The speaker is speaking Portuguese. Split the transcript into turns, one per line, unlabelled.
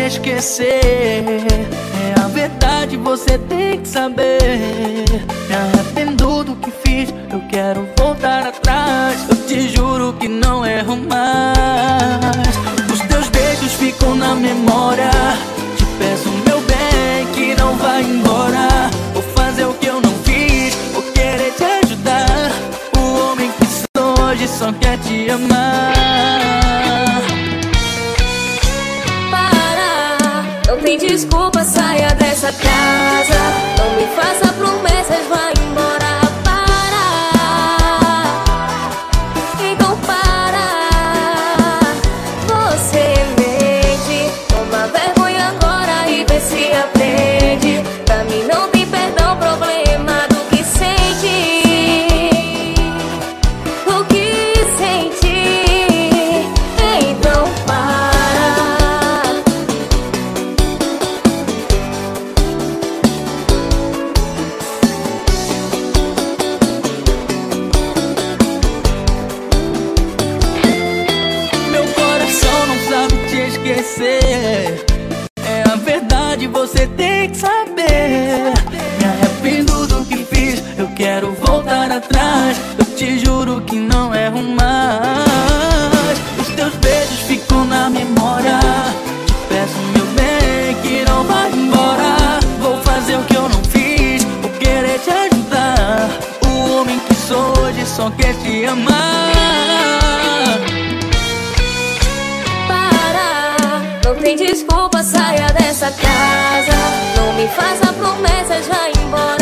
esquecer. É a verdade, você tem que saber. Me arrependo do que fiz, eu quero voltar atrás. Eu te juro que não erro mais. Os teus beijos ficam na memória. Te peço, meu bem, que não vá embora. Vou fazer o que eu não fiz, vou querer te ajudar. O homem que sou hoje só quer te amar.
Não tem desculpa, saia dessa casa. Não me faça promessas, vai embora. Para, então para. Você mente, toma vergonha agora e vê se aprende. Pra mim não tem perdão, problema do que sente. O que sente, então para.
Esquecer. É a verdade, você tem que saber. Me arrependo do que fiz, eu quero voltar atrás. Eu te juro que não erro mais. Os teus beijos ficam na memória. Te peço, meu bem, que não vá embora. Vou fazer o que eu não fiz, vou querer te ajudar. O homem que sou hoje só quer te amar.
Não tem desculpa, saia dessa casa. Não me faça promessas, vai embora.